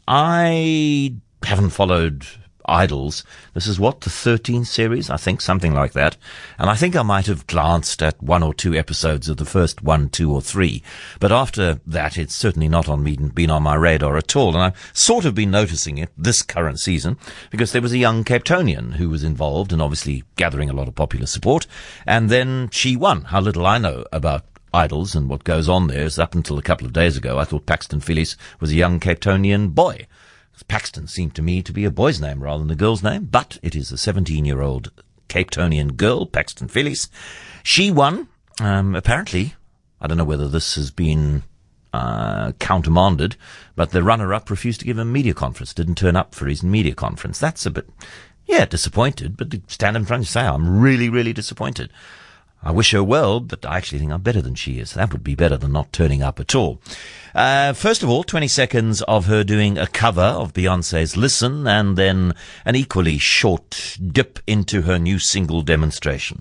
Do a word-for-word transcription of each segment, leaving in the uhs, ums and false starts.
I haven't followed Idols. This is what, the thirteenth series? I think, something like that. And I think I might have glanced at one or two episodes of the first one, two or three. But after that, it's certainly not on me, been on my radar at all. And I've sort of been noticing it this current season because there was a young Cape Townian who was involved and obviously gathering a lot of popular support. And then she won. How little I know about Idols and what goes on there is up until a couple of days ago, I thought Paxton Phillies was a young Cape Townian boy. Paxton seemed to me to be a boy's name rather than a girl's name, but it is a seventeen-year-old Cape Townian girl, Paxton Phillies. She won. Um, apparently, I don't know whether this has been uh, countermanded, but the runner-up refused to give a media conference, didn't turn up for his media conference. That's a bit, yeah, disappointed, but to stand in front and say, I'm really, really disappointed. I wish her well, but I actually think I'm better than she is. That would be better than not turning up at all. Uh, first of all, twenty seconds of her doing a cover of Beyonce's Listen, and then an equally short dip into her new single Demonstration.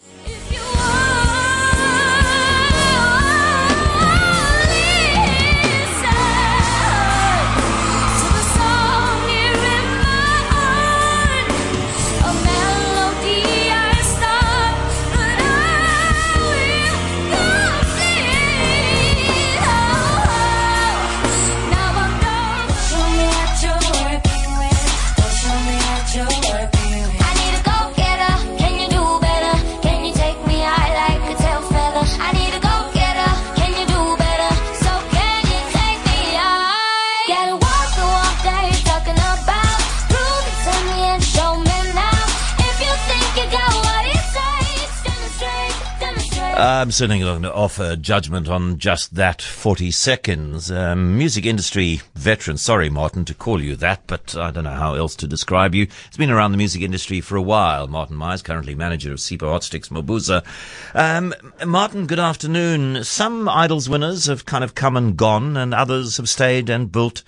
I'm certainly not going to offer judgment on just that forty seconds. Um, music industry veteran, sorry, Martin, to call you that, but I don't know how else to describe you. He's been around the music industry for a while. Martin Myers, currently manager of Sipho Hotsticks Mabuza. Um, Martin, good afternoon. Some Idols winners have kind of come and gone, and others have stayed and built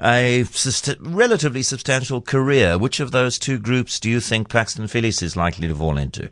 a sust- relatively substantial career. Which of those two groups do you think Paxton Phillies is likely to fall into?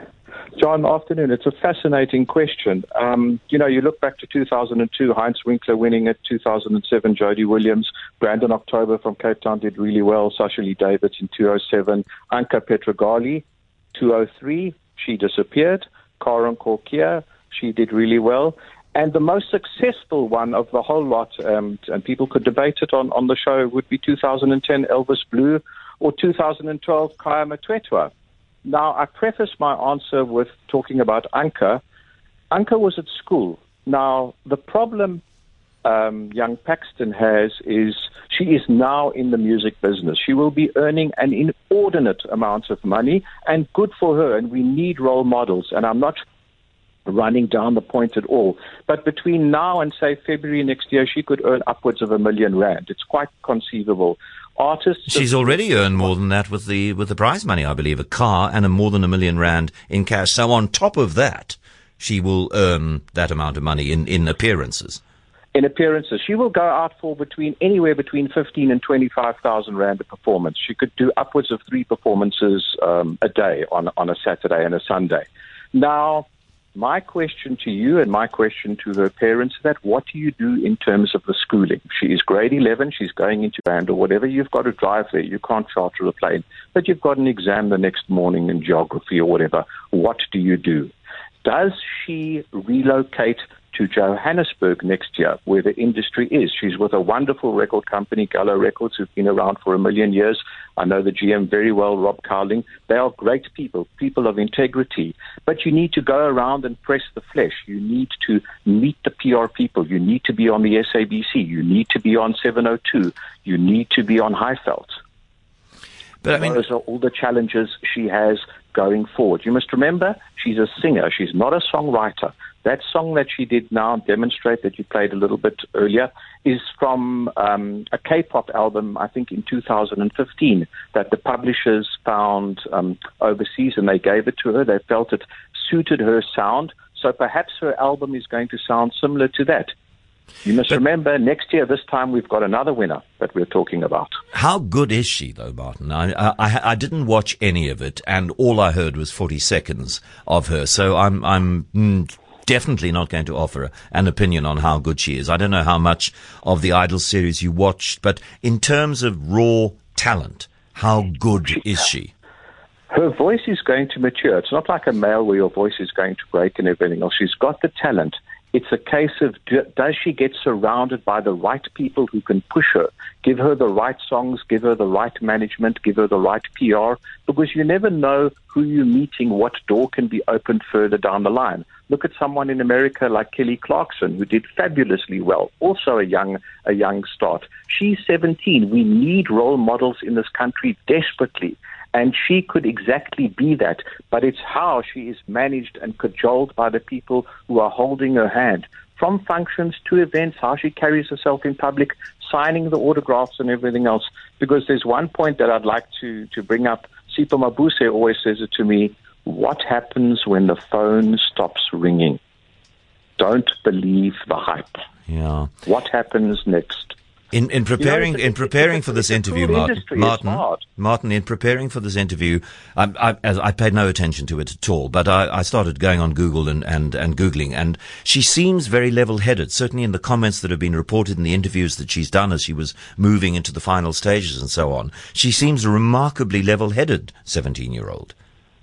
John, afternoon. It's a fascinating question. Um, you know, you look back to two thousand two, Heinz Winkler winning it, two thousand seven, Jodie Williams, Brandon October from Cape Town did really well, Sasha Lee Davids in two thousand seven, Anka Petrogali, two thousand three, she disappeared, Karen Corkia, she did really well. And the most successful one of the whole lot, um, and people could debate it on, on the show, would be two thousand ten Elvis Blue or two thousand twelve Kaya Matwetwa. Now, I preface my answer with talking about Anka. Anka was at school. Now, the problem um, young Paxton has is she is now in the music business. She will be earning an inordinate amount of money, and good for her, and we need role models. And I'm not running down the point at all. But between now and, say, February next year, she could earn upwards of a million rand. It's quite conceivable. Artists. She's already earned more than that with the with the prize money, I believe, a car and a more than a million rand in cash. So on top of that, she will earn that amount of money in, in appearances. In appearances, she will go out for between anywhere between fifteen and twenty five thousand rand a performance. She could do upwards of three performances um, a day on on a Saturday and a Sunday. Now, my question to you and my question to her parents is that what do you do in terms of the schooling? She is grade eleven, she's going into band or whatever. You've got to drive there. You can't charter a plane. But you've got an exam the next morning in geography or whatever. What do you do? Does she relocate to Johannesburg next year, where the industry is? She's with a wonderful record company, Gallo Records, who've been around for a million years. I know the G M very well, Rob Cowling. They are great people, people of integrity. But you need to go around and press the flesh. You need to meet the P R people. You need to be on the S A B C. You need to be on seven oh two. You need to be on Highveld. But I mean, those are all the challenges she has going forward. You must remember, she's a singer. She's not a songwriter. That song that she did now, Demonstrate, that you played a little bit earlier, is from um, a K-pop album, I think, in two thousand fifteen, that the publishers found um, overseas, and they gave it to her. They felt it suited her sound, so perhaps her album is going to sound similar to that. You must but remember, next year, this time, we've got another winner that we're talking about. How good is she, though, Martin? I, I, I didn't watch any of it, and all I heard was forty seconds of her, so I'm... I'm mm, definitely not going to offer an opinion on how good she is. I don't know how much of the Idols series you watched, but in terms of raw talent, how good is she? Her voice is going to mature. It's not like a male where your voice is going to break and everything else. She's got the talent. It's a case of, does she get surrounded by the right people who can push her, give her the right songs, give her the right management, give her the right P R, because you never know who you're meeting, what door can be opened further down the line. Look at someone in America like Kelly Clarkson, who did fabulously well, also a young a young start. She's seventeen. We need role models in this country desperately. And she could exactly be that, but it's how she is managed and cajoled by the people who are holding her hand. From functions to events, how she carries herself in public, signing the autographs and everything else. Because there's one point that I'd like to, to bring up. Sipho Mabuse always says it to me, what happens when the phone stops ringing? Don't believe the hype. Yeah. What happens next? In in preparing you know, in preparing for this interview, Martin, Martin, hard. Martin, in preparing for this interview, I, I, I paid no attention to it at all. But I, I started going on Google and, and, and googling, and she seems very level-headed. Certainly in the comments that have been reported in the interviews that she's done as she was moving into the final stages and so on, she seems a remarkably level-headed seventeen-year-old.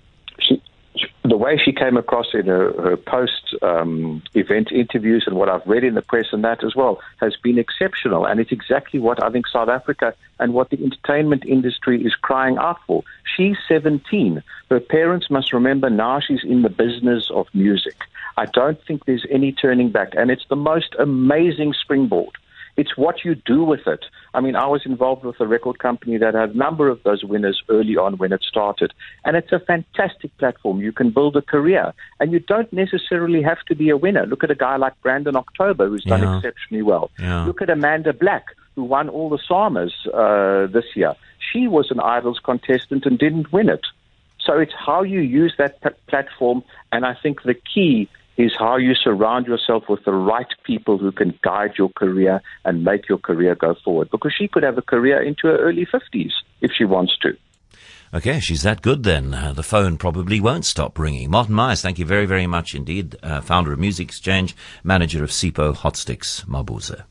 The way she came across in her, her post-event um, interviews and what I've read in the press and that as well has been exceptional. And it's exactly what I think South Africa and what the entertainment industry is crying out for. She's seventeen. Her parents must remember now she's in the business of music. I don't think there's any turning back. And it's the most amazing springboard. It's what you do with it. I mean, I was involved with a record company that had a number of those winners early on when it started. And it's a fantastic platform. You can build a career. And you don't necessarily have to be a winner. Look at a guy like Brandon October, who's done yeah. exceptionally well. Yeah. Look at Amanda Black, who won all the SAMAs uh, this year. She was an Idols contestant and didn't win it. So it's how you use that p- platform. And I think the key is how you surround yourself with the right people who can guide your career and make your career go forward. Because she could have a career into her early fifties if she wants to. Okay, she's that good then. Uh, the phone probably won't stop ringing. Martin Myers, thank you very, very much indeed. Uh, founder of Music Exchange, manager of Sipho Hotsticks Mabuse.